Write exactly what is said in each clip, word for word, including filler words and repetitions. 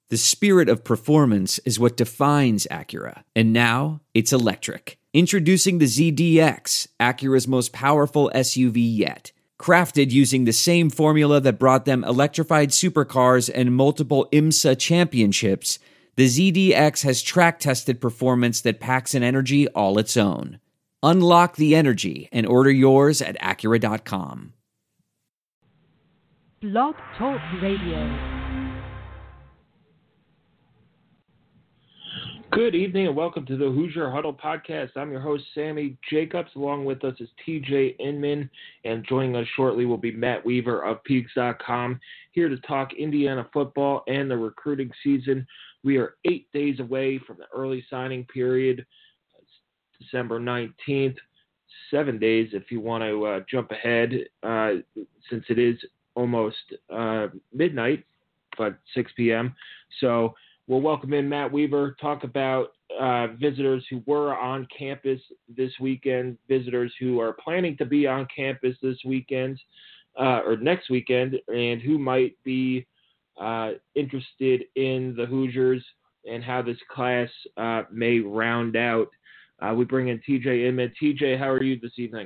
The spirit of performance is what defines Acura. And now, it's electric. Introducing the Z D X, Acura's most powerful S U V yet. Crafted using the same formula that brought them electrified supercars and multiple IMSA championships, the Z D X has track-tested performance that packs an energy all its own. Unlock the energy and order yours at Acura dot com. Blog Talk Radio. Good evening and welcome to the Hoosier Huddle Podcast. I'm your host, Sammy Jacobs. Along with us is T J Inman, and joining us shortly will be Matt Weaver of Peaks dot com, here to talk Indiana football and the recruiting season. We are eight days away from the early signing period. It's December nineteenth, seven days if you want to uh, jump ahead, uh, since it is almost uh, midnight, but six p.m. So we'll welcome in Matt Weaver, talk about uh, visitors who were on campus this weekend, visitors who are planning to be on campus this weekend uh, or next weekend, and who might be uh, interested in the Hoosiers and how this class uh, may round out. Uh, we bring in T J Inman. T J, how are you this evening?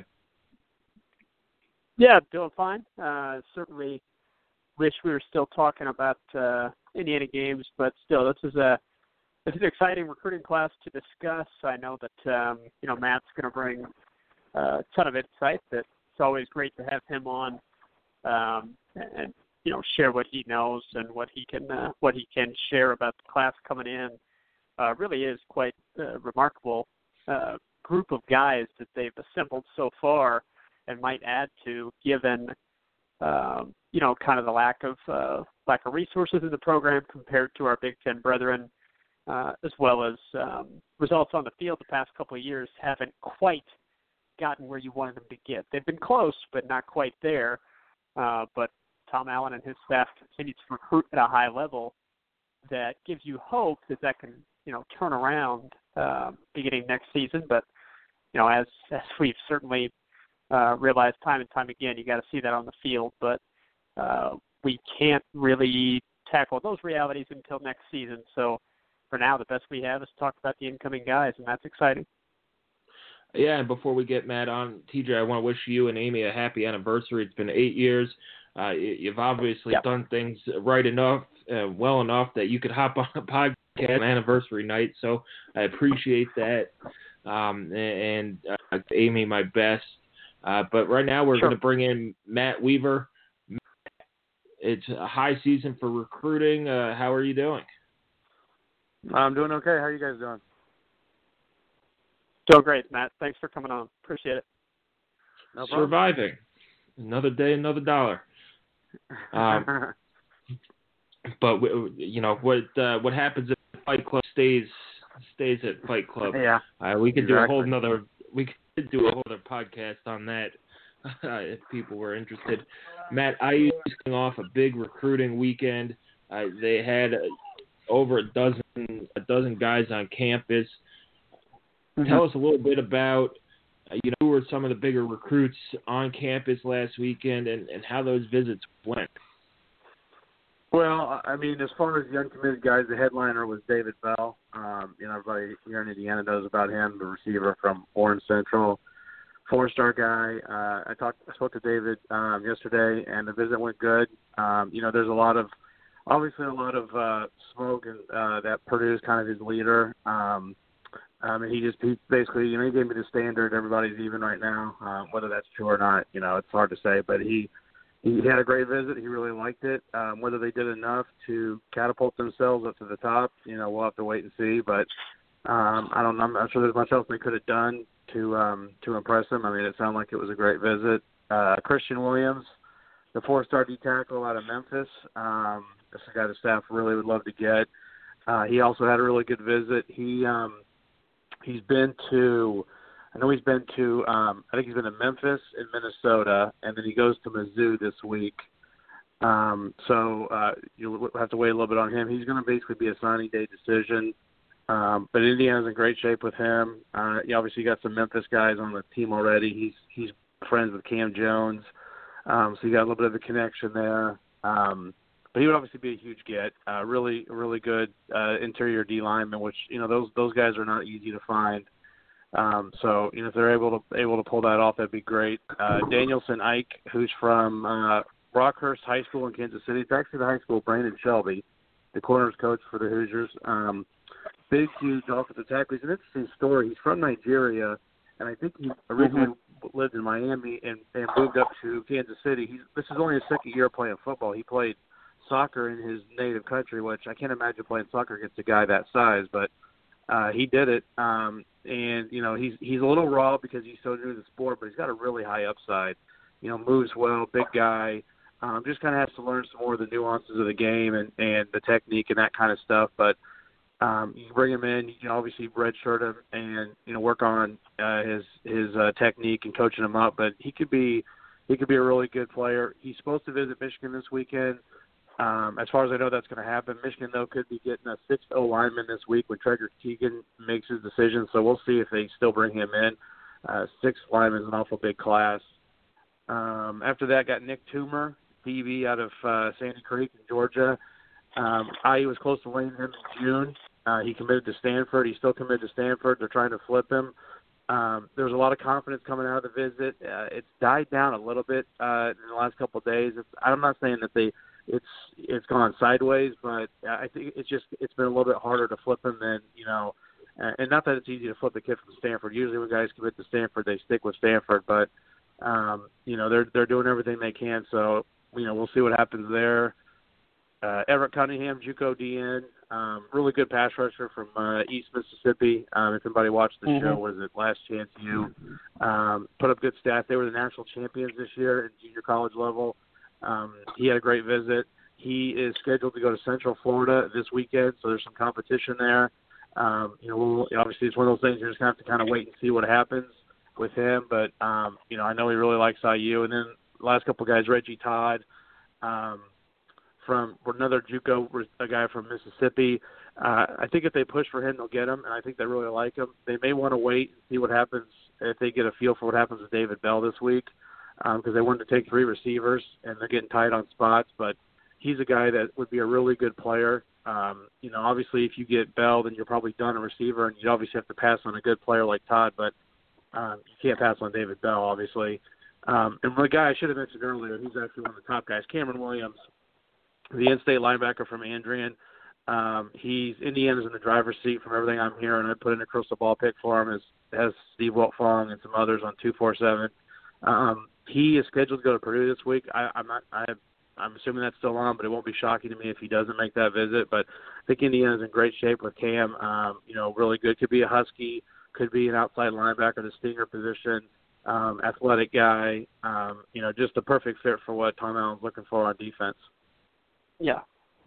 Yeah, doing fine. Uh, certainly wish we were still talking about uh, Indiana games, but still, this is a this is an exciting recruiting class to discuss. I know that um, you know Matt's going to bring a ton of insight. That it's always great to have him on um, and you know share what he knows and what he can uh, what he can share about the class coming in. Uh, really is quite a remarkable uh, group of guys that they've assembled so far, and might add to, given um, you know, kind of the lack of uh, lack of resources in the program compared to our Big Ten brethren, uh, as well as um, results on the field the past couple of years haven't quite gotten where you wanted them to get. They've been close, but not quite there. Uh, but Tom Allen and his staff continue to recruit at a high level that gives you hope that that can, you know, turn around uh, beginning next season. But, you know, as as we've certainly uh, realized time and time again, you got to see that on the field. But Uh, we can't really tackle those realities until next season. So for now, the best we have is to talk about the incoming guys, and that's exciting. Yeah, and before we get Matt on, T J, I want to wish you and Amy a happy anniversary. It's been eight years. Uh, you've obviously yep. done things right enough, uh, well enough that you could hop on a podcast on anniversary night. So I appreciate that. Um, and uh, Amy, my best. Uh, but right now we're sure. going to bring in Matt Weaver. It's a high season for recruiting. Uh, how are you doing? I'm doing okay. How are you guys doing? Doing great, Matt. Thanks for coming on. Appreciate it. No Surviving. Another day, another dollar. Um, but you know what? Uh, what happens at Fight Club stays stays at Fight Club. Yeah. Uh, we could exactly. do a whole another. We could do a whole other podcast on that. Uh, if people were interested. Matt, I U is coming off a big recruiting weekend. Uh, they had uh, over a dozen a dozen guys on campus. Mm-hmm. Tell us a little bit about uh, you know who were some of the bigger recruits on campus last weekend, and, and how those visits went. Well, I mean, as far as the uncommitted guys, the headliner was David Bell. Um, you know, everybody here in Indiana knows about him, the receiver from Orange Central. Four-star guy. Uh, I talked. I spoke to David um, yesterday, and the visit went good. Um, you know, there's a lot of, obviously, a lot of uh, smoke and uh, that Purdue's kind of his leader. Um, I mean, he just he basically, you know, he gave me the standard. Everybody's even right now. Uh, whether that's true or not, you know, it's hard to say. But he he had a great visit. He really liked it. Um, whether they did enough to catapult themselves up to the top, you know, we'll have to wait and see. But um, I don't. I'm not sure there's much else they could have done to um, to impress him. I mean, it sounded like it was a great visit. Uh, Christian Williams, the four-star D tackle out of Memphis, um, that's a guy the staff really would love to get. Uh, he also had a really good visit. He um, he's been to, I know he's been to, um, I think he's been to Memphis and Minnesota, and then he goes to Mizzou this week. Um, so uh, you'll have to wait a little bit on him. He's going to basically be a signing day decision. Um, but Indiana's in great shape with him. Uh, you obviously got some Memphis guys on the team already. He's he's friends with Cam Jones, um, so you got a little bit of a connection there. Um, but he would obviously be a huge get. Uh, really, really good uh, interior D lineman, which you know those those guys are not easy to find. Um, so you know if they're able to able to pull that off, that'd be great. Uh, Danielson Ike, who's from uh, Rockhurst High School in Kansas City. It's actually the high school Brandon Shelby, the corners coach for the Hoosiers. Um, big, huge offensive tackle. He's an interesting story. He's from Nigeria, and I think he originally mm-hmm. lived in Miami and, and moved up to Kansas City. He's, this is only his second year playing football. He played soccer in his native country, which I can't imagine playing soccer against a guy that size, but uh, he did it. Um, and, you know, he's he's a little raw because he's so new to the sport, but he's got a really high upside. You know, moves well, big guy. Um, just kind of has to learn some more of the nuances of the game and, and the technique and that kind of stuff. But um, you bring him in, you know, obviously redshirt him and, you know, work on uh, his his uh, technique and coaching him up. But he could be he could be a really good player. He's supposed to visit Michigan this weekend. Um, as far as I know, that's going to happen. Michigan, though, could be getting a sixth O lineman this week when Traeger Keegan makes his decision. So we'll see if they still bring him in. Uh, sixth lineman is an awful big class. Um, after that, got Nick Toomer, D B out of uh, Sandy Creek in Georgia. Um, I U was close to landing him in June. Uh, he committed to Stanford. He's still committed to Stanford. They're trying to flip him. Um, there was a lot of confidence coming out of the visit. Uh, it's died down a little bit uh, in the last couple of days. It's, I'm not saying that they it's it's gone sideways, but I think it's just it's been a little bit harder to flip him than you know. Uh, and not that it's easy to flip the kid from Stanford. Usually when guys commit to Stanford, they stick with Stanford, but um, you know they're they're doing everything they can. So you know we'll see what happens there. Uh, Everett Cunningham, JUCO D N, um, really good pass rusher from uh, East Mississippi. Um, if anybody watched the mm-hmm. show, was it Last Chance U? Um, put up good stats. They were the national champions this year at junior college level. Um, he had a great visit. He is scheduled to go to Central Florida this weekend, so there's some competition there. Um, you know, we'll, obviously it's one of those things you're just going to have to kind of wait and see what happens with him. But, um, you know, I know he really likes I U. And then the last couple of guys, Reggie Todd, um, from another JUCO, a guy from Mississippi. Uh, I think if they push for him, they'll get him, and I think they really like him. They may want to wait and see what happens if they get a feel for what happens with David Bell this week, because um, they wanted to take three receivers, and they're getting tight on spots. But he's a guy that would be a really good player. Um, you know, obviously, if you get Bell, then you're probably done a receiver, and you obviously have to pass on a good player like Todd, but um, you can't pass on David Bell, obviously. Um, and the guy I should have mentioned earlier, he's actually one of the top guys, Cameron Williams, the in-state linebacker from Andrian. Um, he's Indiana's in the driver's seat from everything I'm hearing. I put in a crystal ball pick for him, as has Steve Wiltfong and some others on two forty-seven. Um, he is scheduled to go to Purdue this week. I, I'm not. I, I'm assuming that's still on, but it won't be shocking to me if he doesn't make that visit. But I think Indiana's in great shape with Cam. Um, you know, really good. Could be a Husky. Could be an outside linebacker, the stinger position. Um, athletic guy. Um, you know, just a perfect fit for what Tom Allen's looking for on defense. Yeah.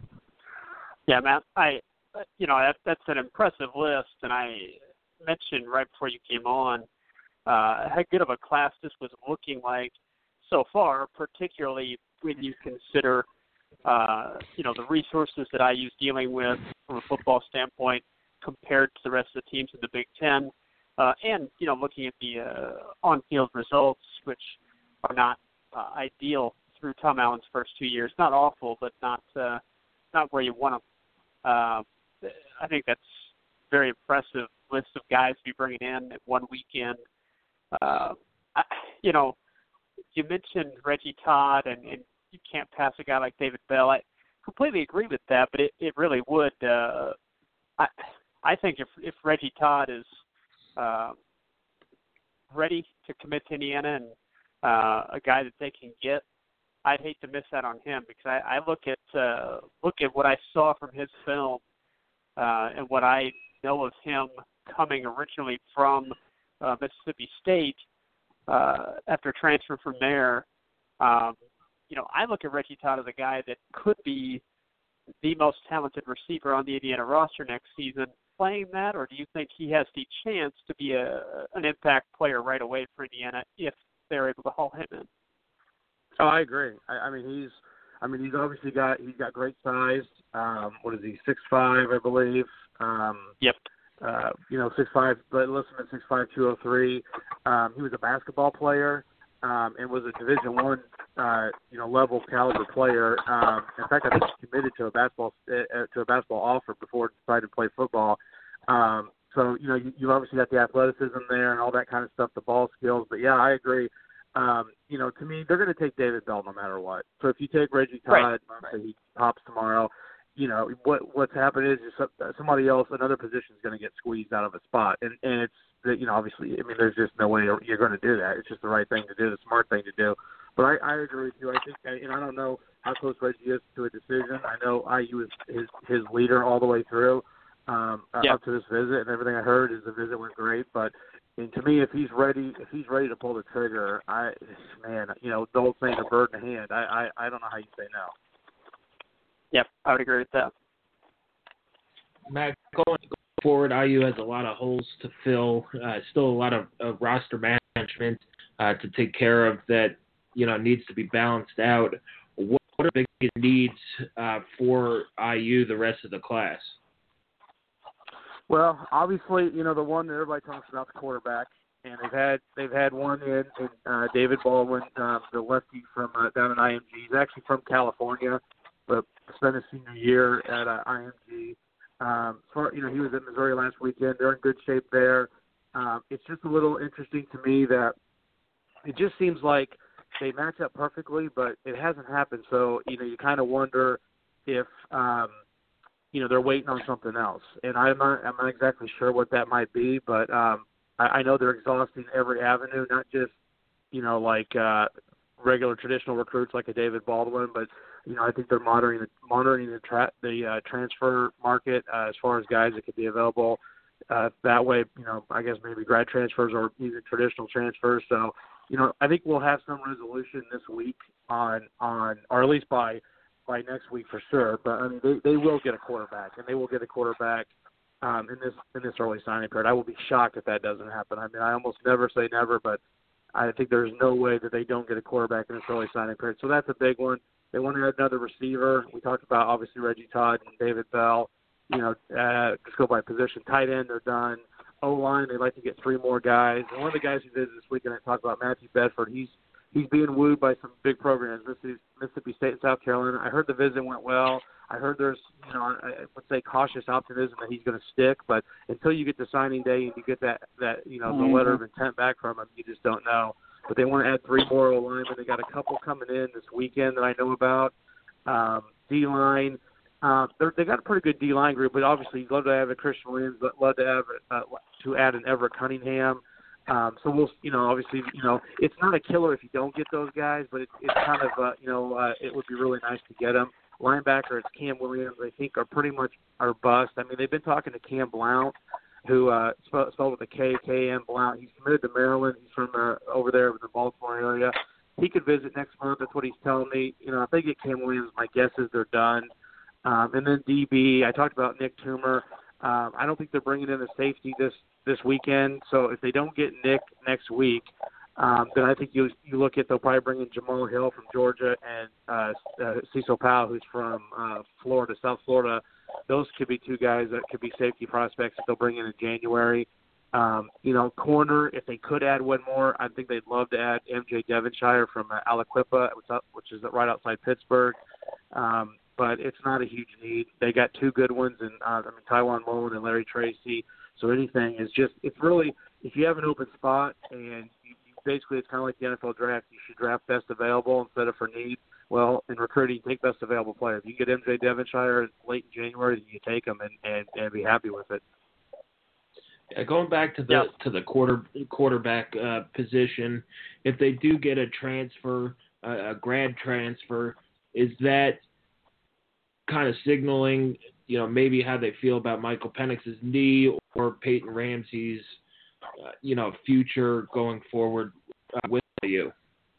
Yeah, Matt, I, you know, that, that's an impressive list, and I mentioned right before you came on uh, how good of a class this was looking like so far, particularly when you consider, uh, you know, the resources that I use dealing with from a football standpoint compared to the rest of the teams in the Big Ten, uh, and, you know, looking at the uh, on-field results, which are not uh, ideal through Tom Allen's first two years. Not awful, but not uh, not where you want them. Uh, I think that's a very impressive list of guys to be bringing in at one weekend. Uh, I, you know, you mentioned Reggie Todd, and, and you can't pass a guy like David Bell. I completely agree with that, but it, it really would. Uh, I I think if, if Reggie Todd is uh, ready to commit to Indiana and uh, a guy that they can get, I'd hate to miss out on him, because I, I look at uh, look at what I saw from his film uh, and what I know of him coming originally from uh, Mississippi State uh, after transfer from there. Um, you know, I look at Reggie Todd as a guy that could be the most talented receiver on the Indiana roster next season. Playing that, or do you think he has the chance to be a an impact player right away for Indiana if they're able to haul him in? Oh, I agree. I, I mean, he's, I mean, he's obviously got, he's got great size. Um, what is he, six five, I believe. Um, yep. Uh, you know, six five, but listen at six five, two oh three. Um, he was a basketball player. um, and was a Division One, uh, you know, level caliber player. Um, in fact, I think he committed to a basketball uh, to a basketball offer before deciding to play football. Um, so you know, you, you've obviously got the athleticism there and all that kind of stuff, the ball skills. But yeah, I agree. Um, you know, to me, they're going to take David Bell no matter what. So if you take Reggie Todd, Right. say he pops tomorrow, you know, what what's happened is just somebody else, another position is going to get squeezed out of a spot, and and it's you know obviously, I mean, there's just no way you're going to do that. It's just the right thing to do, the smart thing to do. But I, I agree with you. I think, and I don't know how close Reggie is to a decision. I know I U is his his leader all the way through um, yeah. up to this visit, and everything I heard is the visit went great, but. And to me, if he's ready, if he's ready to pull the trigger, I, man, you know, the old saying, a bird in the hand. I, I, I don't know how you say no. Yep, I would agree with that. Matt, going forward, I U has a lot of holes to fill. Uh, still a lot of, of roster management uh, to take care of that, you know, needs to be balanced out. What, what are the biggest needs uh, for I U the rest of the class? Well, obviously, you know, the one that everybody talks about, the quarterback, and they've had they've had one in, in uh, David Baldwin, uh, the lefty from uh, down at I M G. He's actually from California, but spent his senior year at uh, I M G. Um, so, you know, he was in Missouri last weekend. They're in good shape there. Um, it's just a little interesting to me that it just seems like they match up perfectly, but it hasn't happened. So, you know, you kind of wonder if um, – you know, they're waiting on something else. And I'm not, I'm not exactly sure what that might be, but um, I, I know they're exhausting every avenue, not just, you know, like uh, regular traditional recruits like a David Baldwin, but, you know, I think they're monitoring the, monitoring the, tra- the uh, transfer market uh, as far as guys that could be available. Uh, that way, you know, I guess maybe grad transfers or even traditional transfers. So, you know, I think we'll have some resolution this week on, on or at least by – by next week for sure, but I mean they, they will get a quarterback, and they will get a quarterback um, in this in this early signing period. I will be shocked if that doesn't happen. I mean, I almost never say never, but I think there's no way that they don't get a quarterback in this early signing period. So that's a big one. They want to add another receiver. We talked about obviously Reggie Todd and David Bell. You know, uh, just go by position. Tight end, they're done. O line, they'd like to get three more guys. And one of the guys who visited this weekend, I talked about Matthew Bedford. He's He's being wooed by some big programs, Mississippi, Mississippi State and South Carolina. I heard the visit went well. I heard there's, you know, I would say cautious optimism that he's going to stick. But until you get to signing day and you get that, that you know, the Mm-hmm. letter of intent back from him, you just don't know. But they want to add three more O-linemen. They got a couple coming in this weekend that I know about. Um, D-line. Uh, they got a pretty good D-line group, but obviously you'd love to have a Christian Williams, but love to have uh, to add an Everett Cunningham. Um, so we'll, you know, obviously, you know, it's not a killer if you don't get those guys, but it, it's kind of, uh, you know, uh, it would be really nice to get them. Linebacker, it's Cam Williams, I think, are pretty much are bust. I mean, they've been talking to Cam Blount, who uh, spelled, spelled with a K, K M Blount. He's committed to Maryland. He's from uh, over there in the Baltimore area. He could visit next month. That's what he's telling me. You know, if they get Cam Williams, my guess is they're done. Um, and then D B, I talked about Nick Toomer. Um, I don't think they're bringing in a safety this this weekend. So if they don't get Nick next week, um, then I think you you look at they'll probably bring in Jamal Hill from Georgia and uh, uh, Cecil Powell, who's from uh, Florida, South Florida. Those could be two guys that could be safety prospects that they'll bring in in January. Um, you know, corner, if they could add one more, I think they'd love to add M J Devonshire from uh, Aliquippa, which is right outside Pittsburgh. Um, but it's not a huge need. They got two good ones, and uh, I mean Taiwan Mullen and Larry Tracy. So anything is just, it's really, if you have an open spot and you, you basically it's kind of like the N F L draft, you should draft best available instead of for need. Well, in recruiting, take best available player. If you get M J Devonshire late in January, then you take him and, and, and be happy with it. Yeah, going back to the yeah. to the quarter quarterback uh, position, if they do get a transfer, uh, a grad transfer, is that kind of signaling, you know, maybe how they feel about Michael Penix's knee or Peyton Ramsey's, uh, you know, future going forward uh, with you?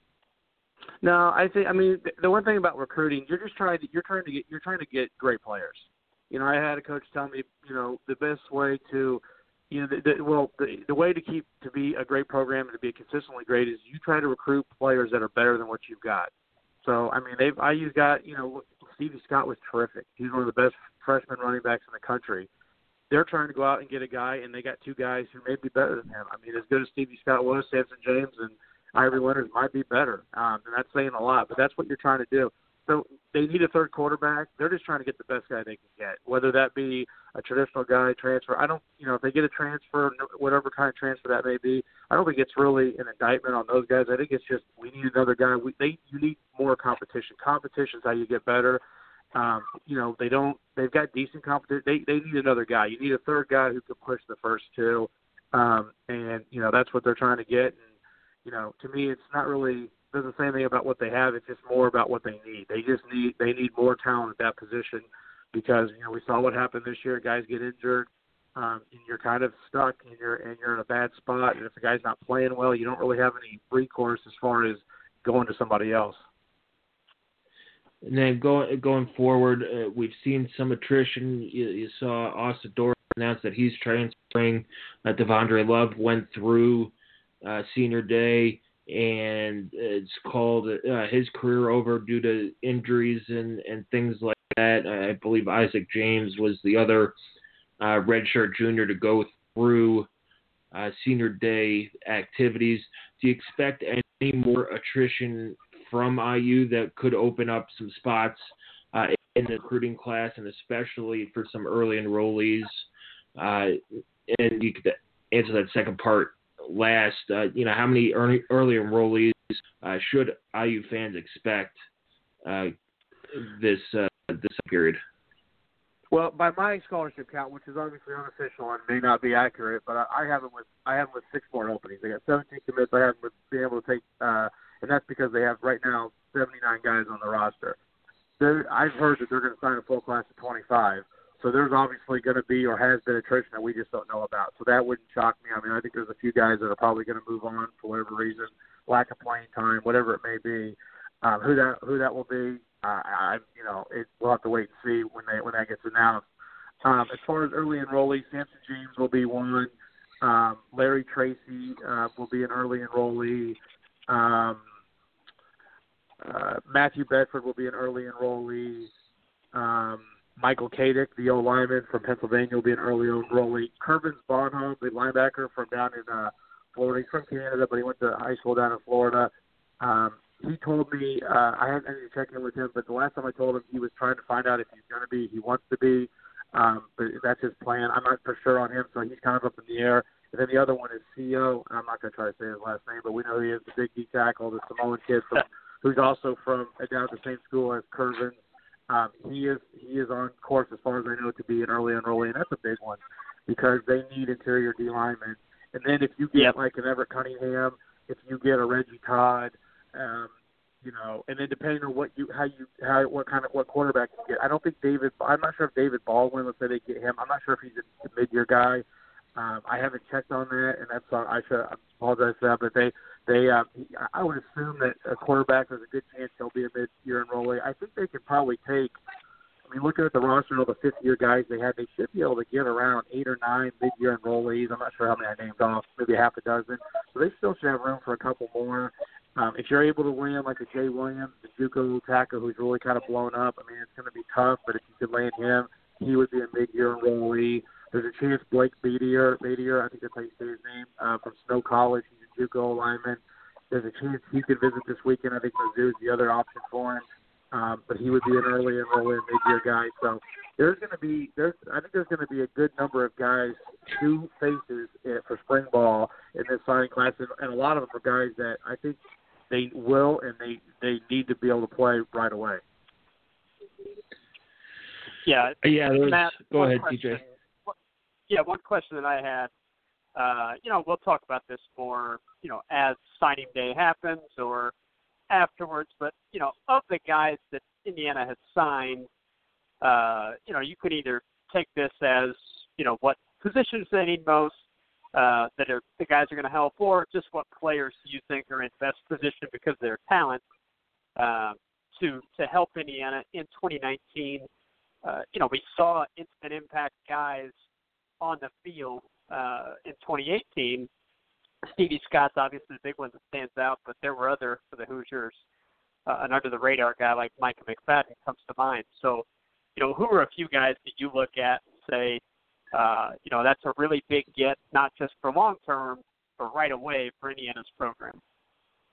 No, I think. I mean, the one thing about recruiting, you're just trying to you're trying to get you're trying to get great players. You know, I had a coach tell me, you know, the best way to, you know, the, the, well, the, the way to keep to be a great program and to be consistently great is you try to recruit players that are better than what you've got. So, I mean, they've I used got, you know, Stevie Scott was terrific. He's one of the best freshman running backs in the country. They're trying to go out and get a guy, and they got two guys who may be better than him. I mean, as good as Stevie Scott was, Samson James and Ivory Leonard might be better, um, and that's saying a lot. But that's what you're trying to do. So they need a third quarterback. They're just trying to get the best guy they can get, whether that be a traditional guy, transfer. I don't, you know, if they get a transfer, whatever kind of transfer that may be, I don't think it's really an indictment on those guys. I think it's just we need another guy. We they you need more competition. Competition is how you get better. Um, you know, they don't. They've got decent competition. They they need another guy. You need a third guy who can push the first two, um, and you know that's what they're trying to get. And you know, to me, it's not really doesn't say anything about what they have. It's just more about what they need. They just need they need more talent at that position because you know we saw what happened this year. Guys get injured, um, and you're kind of stuck, and you're and you're in a bad spot. And if the guy's not playing well, you don't really have any recourse as far as going to somebody else. And then going going forward, uh, we've seen some attrition. You, you saw Austin Dorr announce that he's transferring. Uh, Devondre Love went through uh, senior day, and it's called uh, his career over due to injuries and, and things like that. I believe Isaac James was the other uh, redshirt junior to go through uh, senior day activities. Do you expect any more attrition from I U that could open up some spots uh, in the recruiting class, and especially for some early enrollees? Uh, and you could answer that second part last. Uh, you know, how many early, early enrollees uh, should I U fans expect uh, this uh, this period? Well, by my scholarship count, which is obviously unofficial and may not be accurate, but I, I have them with I have them with six more openings. They got seventeen commits. I have them with being able to take. Uh, And that's because they have right now seventy-nine guys on the roster. They're, I've heard that they're going to sign a full class of twenty-five. So there's obviously going to be or has been attrition that we just don't know about. So that wouldn't shock me. I mean, I think there's a few guys that are probably going to move on for whatever reason, lack of playing time, whatever it may be. Um, who that who that will be, uh, I you know, it, we'll have to wait and see when they when that gets announced. Um, as far as early enrollees, Samson James will be one. Um, Larry Tracy uh, will be an early enrollee. Um, uh, Matthew Bedford will be an early enrollee. Um, Michael Kadick, the old lineman from Pennsylvania, will be an early enrollee. Kervins Bonhomme, the linebacker from down in uh, Florida. He's from Canada, but he went to high school down in Florida. Um, he told me, uh, I haven't any to check in with him, but the last time I told him, he was trying to find out if he's going to be, he wants to be, um, but that's his plan. I'm not for sure on him, so he's kind of up in the air. And then the other one is C O. I'm not going to try to say his last name, but we know he is the big D tackle, the Samoan kid from, who's also from down at the same school as Kervin. Um, he is he is on course, as far as I know, to be an early enrollee, and that's a big one because they need interior D linemen. And then if you get yep. like an Everett Cunningham, if you get a Reggie Todd, um, you know, and then depending on what you how you how what kind of what quarterback you get, I don't think David. I'm not sure if David Baldwin. Let's say they get him. I'm not sure if he's a mid-year guy. Um, I haven't checked on that, and that's uh, I should I apologize for that. But they they uh, I would assume that a quarterback there's a good chance he'll be a mid-year enrollee. I think they could probably take. I mean, looking at the roster of all the fifth-year guys they had, they should be able to get around eight or nine mid-year enrollees. I'm not sure how many I named off, maybe half a dozen. So they still should have room for a couple more. Um, if you're able to land like a Jay Williams, the JUCO tackle who's really kind of blown up, I mean, it's going to be tough. But if you could land him, he would be a mid-year enrollee. There's a chance Blake Bedier, Bedier, I think that's how you say his name, uh, from Snow College. He's a JUCO lineman. There's a chance he could visit this weekend. I think Mizzou's the other option for him. Um, but he would be an early enrollee, mid-year guy. So there's going to be, there's, I think there's going to be a good number of guys, two faces for spring ball in this signing class, and, and a lot of them are guys that I think they will and they, they need to be able to play right away. Yeah, yeah. Matt, go ahead, question, T J. Yeah, one question that I had. Uh, you know, we'll talk about this more, you know, as signing day happens or afterwards. But you know, of the guys that Indiana has signed, uh, you know, you could either take this as, you know, what positions they need most, uh, that are the guys are going to help, or just what players you think are in best position because of their talent uh, to to help Indiana in twenty nineteen. Uh, you know, we saw instant impact guys on the field uh, in twenty eighteen. Stevie Scott's obviously the big one that stands out, but there were other for the Hoosiers. Uh, an under-the-radar guy like Micah McFadden comes to mind. So, you know, who are a few guys that you look at and say, uh, you know, that's a really big get, not just for long-term, but right away for Indiana's program?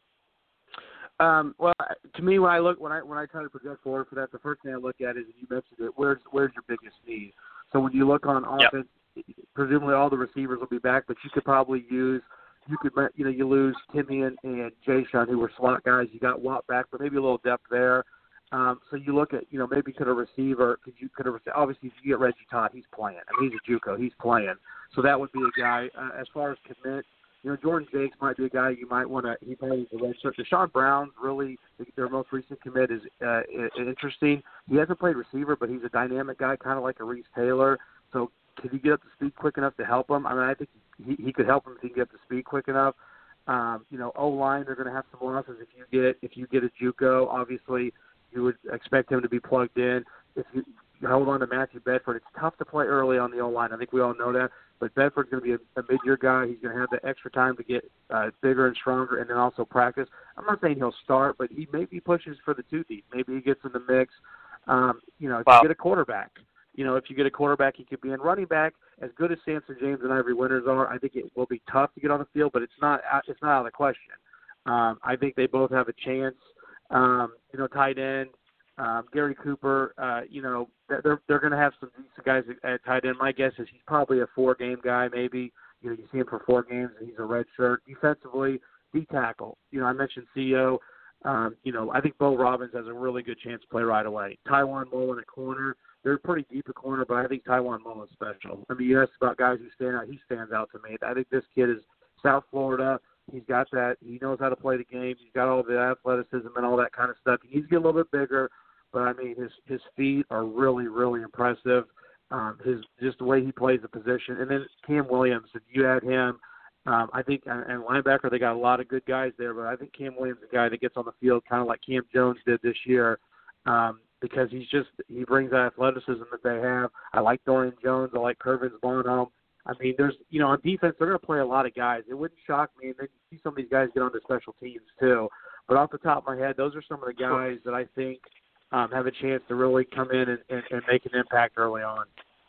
Um, well, to me, when I look, when I when I try to project forward for that, the first thing I look at is, and you mentioned it, where's where's your biggest need? So when you look on offense, yep. presumably all the receivers will be back, but you could probably use, you could you know you lose Timmy and, and Jayshon, who were slot guys. You got Watt back, but maybe a little depth there. Um, so you look at, you know, maybe could a receiver, could you could a obviously if you get Reggie Todd, he's playing. I mean, he's a JUCO, he's playing. So that would be a guy. Uh, as far as commit, you know, Jordan Jakes might be a guy you might want to. He plays the red shirt. Deshaun Brown's really their most recent commit is uh, interesting. He hasn't played receiver, but he's a dynamic guy, kind of like a Reese Taylor. So can he get up to speed quick enough to help him? I mean, I think he, he could help him if he can get up to speed quick enough. Um, you know, O line, they're going to have some losses if you get if you get a JUCO. Obviously, you would expect him to be plugged in. If you, you hold on to Matthew Bedford, it's tough to play early on the O-line. I think we all know that. But Bedford's going to be a, a mid-year guy. He's going to have the extra time to get uh, bigger and stronger and then also practice. I'm not saying he'll start, but he maybe pushes for the two deep. Maybe he gets in the mix. Um, you know, if wow. you get a quarterback, you know, if you get a quarterback, he could be in running back. As good as Samson James and Ivory Winters are, I think it will be tough to get on the field, but it's not it's not out of the question. Um, I think they both have a chance. Um, you know, tight end, um, Gary Cooper, uh, you know, they're they're going to have some decent guys at, at tight end. My guess is he's probably a four-game guy maybe. You know, you see him for four games, and he's a red shirt. Defensively, D-tackle. You know, I mentioned C O. Um, you know, I think Bo Robbins has a really good chance to play right away. Taiwan Mullen at corner. They're pretty deep at corner, but I think Taiwan Mullen's special. I mean, you asked about guys who stand out. He stands out to me. I think this kid is South Florida. He's got that. He knows how to play the game. He's got all the athleticism and all that kind of stuff. He needs to get a little bit bigger, but, I mean, his his feet are really, really impressive. Um, his just the way he plays the position. And then Cam Williams, if you add him, um, I think, and, and linebacker, they got a lot of good guys there, but I think Cam Williams is a guy that gets on the field kind of like Cam Jones did this year. Um, because he's just he brings that athleticism that they have. I like Dorian Jones. I like Curvins Bonham. I mean, there's you know on defense they're going to play a lot of guys. It wouldn't shock me, and then you see some of these guys get onto special teams too. But off the top of my head, those are some of the guys that I think um, have a chance to really come in and, and, and make an impact early on.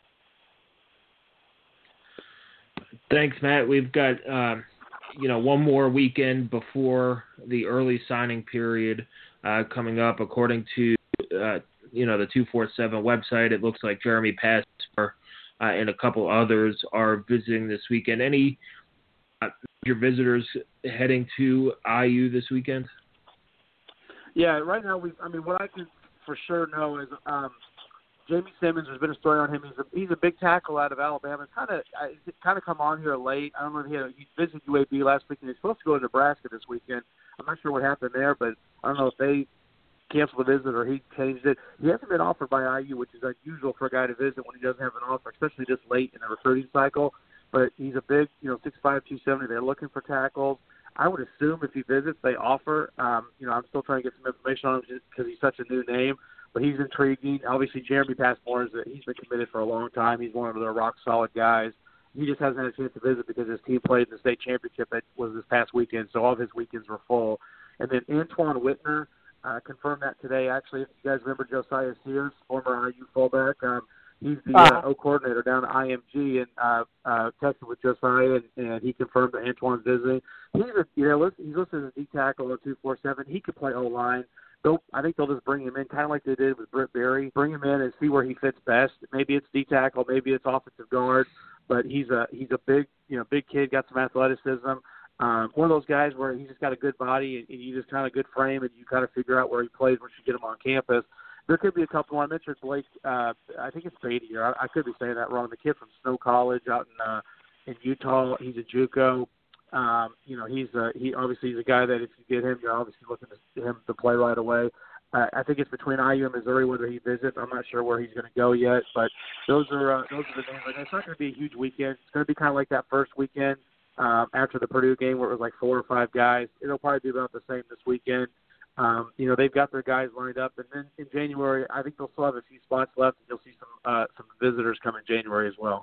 Thanks, Matt. We've got um, you know one more weekend before the early signing period uh, coming up, according to. Uh, you know, the two forty-seven website, it looks like Jeremy Pastor uh, and a couple others are visiting this weekend. Any uh, your visitors heading to I U this weekend? Yeah, right now we. I mean, what I can for sure know is um, Jamie Simmons. There's been a story on him. He's a he's a big tackle out of Alabama. It's kind of it's kind of come on here late. I don't know if he had a, he visited U A B last weekend. He's supposed to go to Nebraska this weekend. I'm not sure what happened there, but I don't know if they canceled the visit or he changed it. He hasn't been offered by I U, which is unusual for a guy to visit when he doesn't have an offer, especially this late in the recruiting cycle. But he's a big, you know, six five, two seventy. They're looking for tackles. I would assume if he visits, they offer. Um, you know, I'm still trying to get some information on him just because he's such a new name. But he's intriguing. Obviously, Jeremy Passmore, is a, he's been committed for a long time. He's one of their rock-solid guys. He just hasn't had a chance to visit because his team played in the state championship that was this past weekend, so all of his weekends were full. And then Antoine Whitner, Uh, confirmed that today. Actually, if you guys remember Josiah Sears, former I U fullback, um, he's the uh, O coordinator down at I M G and uh, uh, texted with Josiah, and, and he confirmed that Antoine's visiting. He's a, you know, he's listed as a D tackle at two forty-seven. He could play O line. They'll, I think they'll just bring him in, kind of like they did with Britt Berry. Bring him in and see where he fits best. Maybe it's D tackle, maybe it's offensive guard, but he's a he's a big you know big kid, got some athleticism. Um, one of those guys where he's just got a good body and, and you just kind of good frame and you kind of figure out where he plays once you get him on campus. There could be a couple. I mentioned Blake. Uh, I think it's Beatty. I, I could be saying that wrong. The kid from Snow College out in uh, in Utah. He's a JUCO. Um, you know, he's a, he obviously he's a guy that if you get him, you're obviously looking to him to play right away. Uh, I think it's between I U and Missouri whether he visits. I'm not sure where he's going to go yet, but those are uh, those are the names. Like, it's not going to be a huge weekend. It's going to be kind of like that first weekend. Um, after the Purdue game where it was like four or five guys. It'll probably be about the same this weekend. Um, you know, they've got their guys lined up. And then in January, I think they'll still have a few spots left, and you'll see some uh, some visitors come in January as well.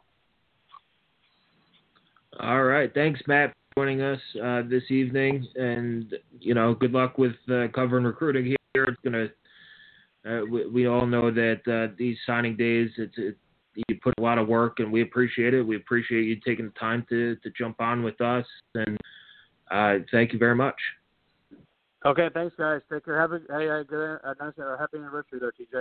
All right. Thanks, Matt, for joining us uh, this evening. And, you know, good luck with uh, covering recruiting here. It's going to uh, – we, we all know that uh, these signing days, it's, it's you put a lot of work, and we appreciate it. We appreciate you taking the time to, to jump on with us, and uh, thank you very much. Okay, thanks, guys. Take care. Have a, hey, a good, a nice, uh, happy anniversary there, T J.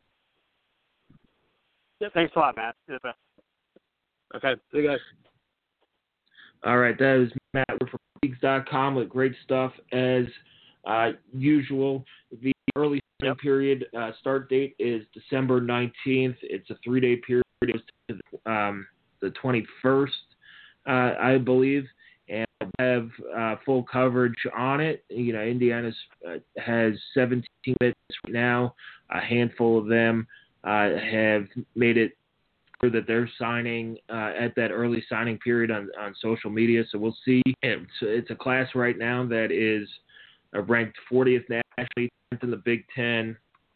Yeah, thanks a lot, Matt. You're the best. Okay, see you guys. All right, that is Matt. We're from Peaks dot com with great stuff as uh, usual. The early signing Yep. period uh, start date is December nineteenth. It's a three-day period. It goes to the, um, the twenty-first, uh, I believe, and we have uh, full coverage on it. You know, Indiana uh, has seventeen bits right now. A handful of them uh, have made it that they're signing uh, at that early signing period on, on social media. So we'll see. It's, it's a class right now that is uh, ranked fortieth nationally, tenth in the Big Ten,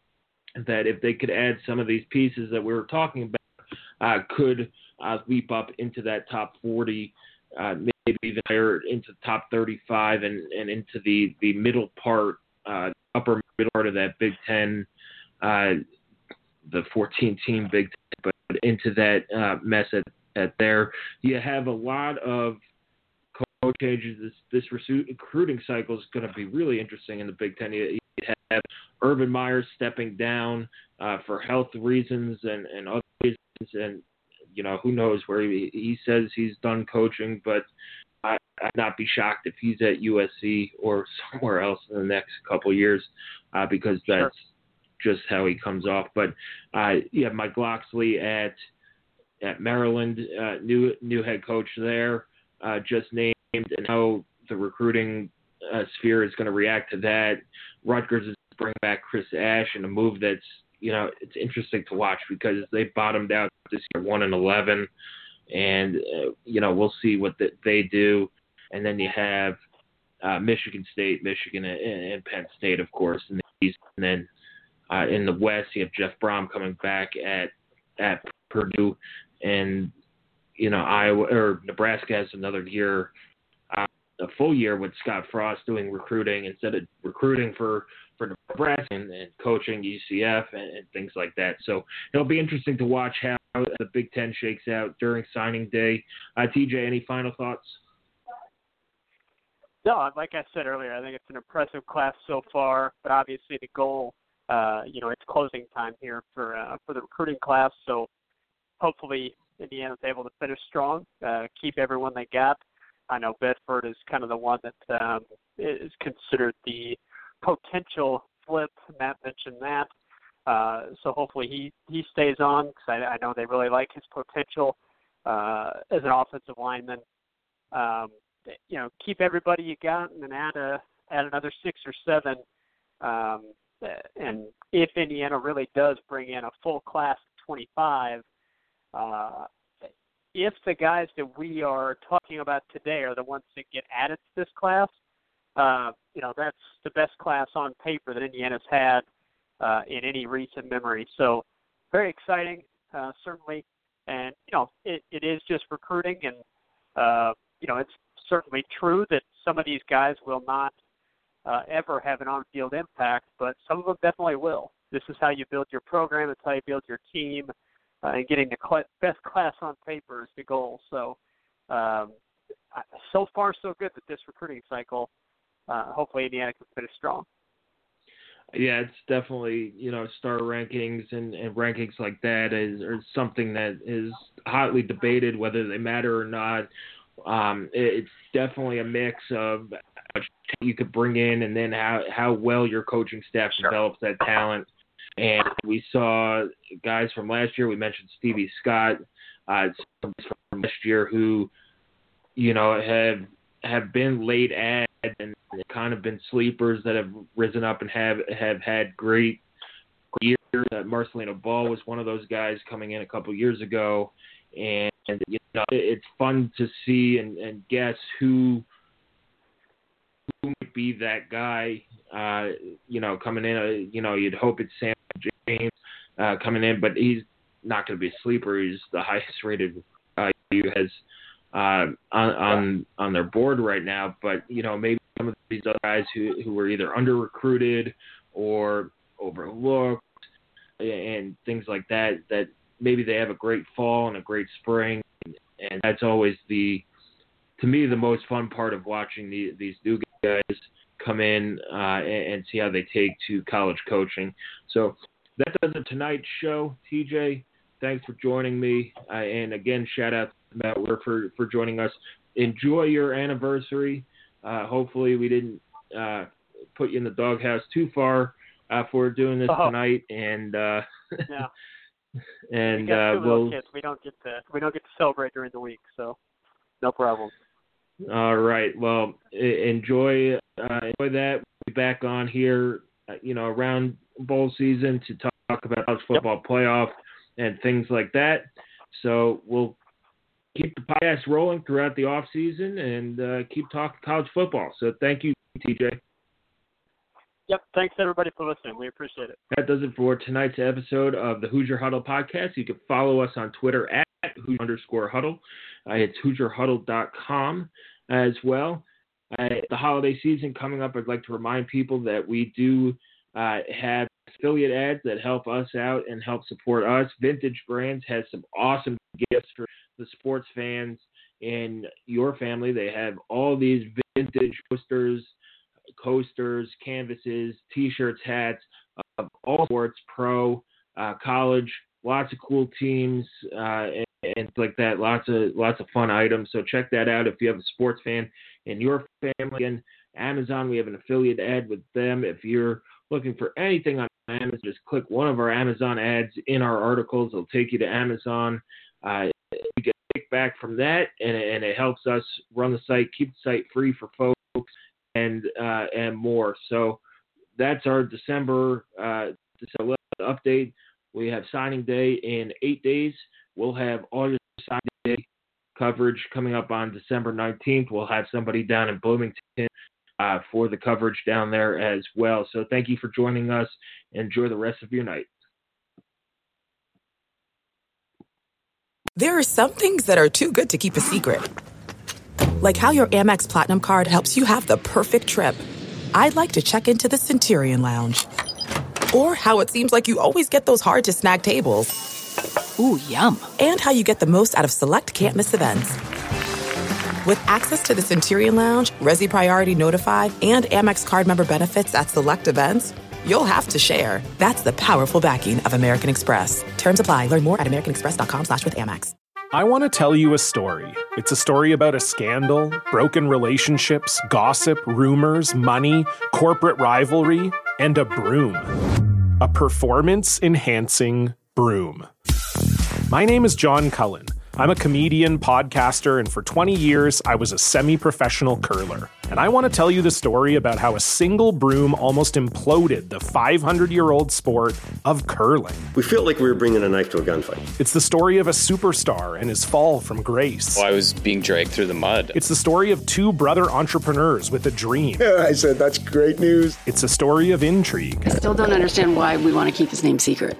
that if they could add some of these pieces that we were talking about, uh, could uh, leap up into that top forty, uh, maybe even higher into the top thirty-five and, and into the, the middle part, uh, upper middle part of that Big Ten, uh, the fourteen-team Big Ten, but into that uh, mess at, at there. You have a lot of coach changes. This, this recruiting cycle is going to be really interesting in the Big Ten. You, you have Urban Meyer stepping down uh, for health reasons and, and other reasons, and you know who knows where he, he says he's done coaching, but I, I'd not be shocked if he's at U S C or somewhere else in the next couple of years uh, because that's Sure. just how he comes off. But uh, you have Mike Locksley at at Maryland, uh, new new head coach there, uh, just named, and how the recruiting uh, sphere is going to react to that. Rutgers is bringing back Chris Ash in a move that's, you know, it's interesting to watch because they bottomed out this year one and eleven, and uh, you know we'll see what the, they do. And then you have uh, Michigan State, Michigan, and, and Penn State, of course, in the East, and then Uh, in the West, you have Jeff Brom coming back at at Purdue, and you know Iowa or Nebraska has another year, uh, a full year with Scott Frost doing recruiting instead of recruiting for for Nebraska and, and coaching U C F and, and things like that. So it'll be interesting to watch how the Big Ten shakes out during signing day. Uh, T J, any final thoughts? No, like I said earlier, I think it's an impressive class so far, but obviously the goal. Uh, you know, it's closing time here for uh, for the recruiting class, so hopefully Indiana's able to finish strong, uh, keep everyone they got. I know Bedford is kind of the one that um, is considered the potential flip. Matt mentioned that, uh, so hopefully he, he stays on because I, I know they really like his potential uh, as an offensive lineman. Um, you know, keep everybody you got and then add a add another six or seven. Um, And if Indiana really does bring in a full class of twenty-five, uh, if the guys that we are talking about today are the ones that get added to this class, uh, you know, that's the best class on paper that Indiana's had uh, in any recent memory. So very exciting, uh, certainly. And, you know, it, it is just recruiting. And, uh, you know, it's certainly true that some of these guys will not Uh, ever have an on-field impact, but some of them definitely will. This is how you build your program. It's how you build your team, uh, and getting the cl- best class on paper is the goal. So, um, so far so good with this recruiting cycle. Uh, hopefully Indiana can finish strong. Yeah, it's definitely, you know, star rankings and, and rankings like that is are something that is hotly debated whether they matter or not. Um, it's definitely a mix of you could bring in and then how, how well your coaching staff Sure. develops that talent. And we saw guys from last year. We mentioned Stevie Scott, uh, from last year who, you know, have have been late ads and kind of been sleepers that have risen up and have have had great years. Uh, Marcelino Ball was one of those guys coming in a couple of years ago, and you know, it's fun to see and, and guess who. Who might be that guy, uh, you know, coming in? Uh, you know, you'd hope it's Sam James uh, coming in, but he's not going to be a sleeper. He's the highest rated uh, U has uh, on, on on their board right now. But, you know, maybe some of these other guys who, who were either under-recruited or overlooked and things like that, that maybe they have a great fall and a great spring. And that's always the, to me, the most fun part of watching the, these new guys come in uh, and, and see how they take to college coaching. So that does it tonight's show. T J, thanks for joining me. Uh, and again, shout out to Matt Weir for, for joining us. Enjoy your anniversary. Uh, hopefully we didn't uh, put you in the doghouse too far uh, for doing this oh. tonight. And uh, yeah. and we got two uh, little we'll kids. We don't get to we don't get to celebrate during the week, so no problem. All right. Well, enjoy uh, enjoy that. We'll be back on here, uh, you know, around bowl season to talk about college football yep. playoff and things like that. So we'll keep the podcast rolling throughout the off season and uh, keep talking college football. So thank you, T J. Yep. Thanks, everybody, for listening. We appreciate it. That does it for tonight's episode of the Hoosier Huddle podcast. You can follow us on Twitter at Hoosier underscore Huddle. Uh, it's Hoosier Huddle dot com as well. Uh, the holiday season coming up, I'd like to remind people that we do uh, have affiliate ads that help us out and help support us. Vintage Brands has some awesome gifts for the sports fans in your family. They have all these vintage posters, coasters, canvases, T-shirts, hats of all sports, pro, uh, college, lots of cool teams uh, and, and like that. Lots of lots of fun items. So check that out if you have a sports fan in your family. Again, Amazon, we have an affiliate ad with them. If you're looking for anything on Amazon, just click one of our Amazon ads in our articles. It'll take you to Amazon. Uh, you get a kickback from that, and, and it helps us run the site, keep the site free for folks, and uh, and more. So that's our December, uh, December update. We have signing day in eight days. We'll have all your signing day coverage coming up on December nineteenth. We'll have somebody down in Bloomington uh, for the coverage down there as well. So thank you for joining us. Enjoy the rest of your night. There are some things that are too good to keep a secret. Like how your Amex Platinum card helps you have the perfect trip. I'd like to check into the Centurion Lounge. Or how it seems like you always get those hard-to-snag tables. Ooh, yum. And how you get the most out of select can't-miss events. With access to the Centurion Lounge, Resi Priority Notify, and Amex card member benefits at select events, you'll have to share. That's the powerful backing of American Express. Terms apply. Learn more at americanexpress.com slash with Amex. I want to tell you a story. It's a story about a scandal, broken relationships, gossip, rumors, money, corporate rivalry, and a broom. A performance-enhancing broom. My name is John Cullen. I'm a comedian, podcaster, and for twenty years, I was a semi-professional curler. And I want to tell you the story about how a single broom almost imploded the five hundred year old sport of curling. We feel like we were bringing a knife to a gunfight. It's the story of a superstar and his fall from grace. Well, I was being dragged through the mud. It's the story of two brother entrepreneurs with a dream. I said, that's great news. It's a story of intrigue. I still don't understand why we want to keep his name secret.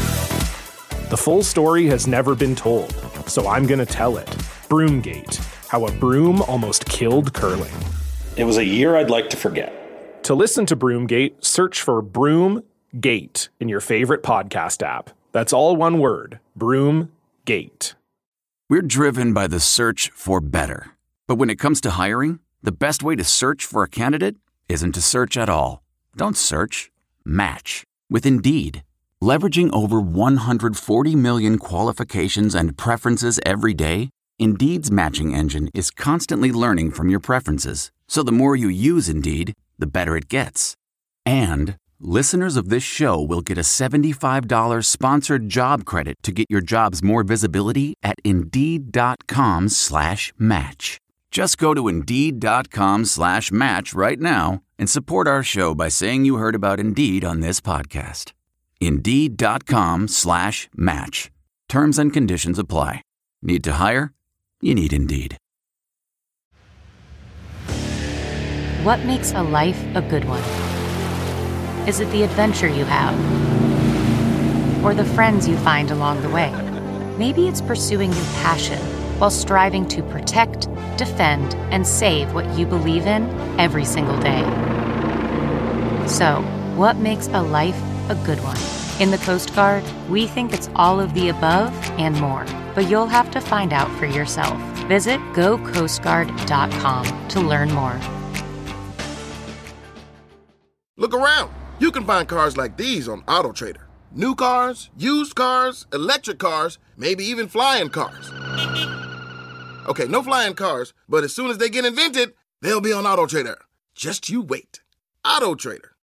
The full story has never been told, so I'm going to tell it. Broomgate, how a broom almost killed curling. It was a year I'd like to forget. To listen to Broomgate, search for Broomgate in your favorite podcast app. That's all one word, Broomgate. We're driven by the search for better. But when it comes to hiring, the best way to search for a candidate isn't to search at all. Don't search, match with Indeed. Leveraging over one hundred forty million qualifications and preferences every day, Indeed's matching engine is constantly learning from your preferences. So the more you use Indeed, the better it gets. And listeners of this show will get a seventy-five dollars sponsored job credit to get your jobs more visibility at Indeed.com slash match. Just go to Indeed.com slash match right now and support our show by saying you heard about Indeed on this podcast. Indeed.com slash match. Terms and conditions apply. Need to hire? You need Indeed. What makes a life a good one? Is it the adventure you have? Or the friends you find along the way? Maybe it's pursuing your passion while striving to protect, defend, and save what you believe in every single day. So, what makes a life a good one? In the Coast Guard, we think it's all of the above and more, but you'll have to find out for yourself. Visit go coast guard dot com to learn more. around. You can find cars like these on AutoTrader. New cars, used cars, electric cars, maybe even flying cars. Okay, no flying cars, but as soon as they get invented, they'll be on AutoTrader. Just you wait. AutoTrader.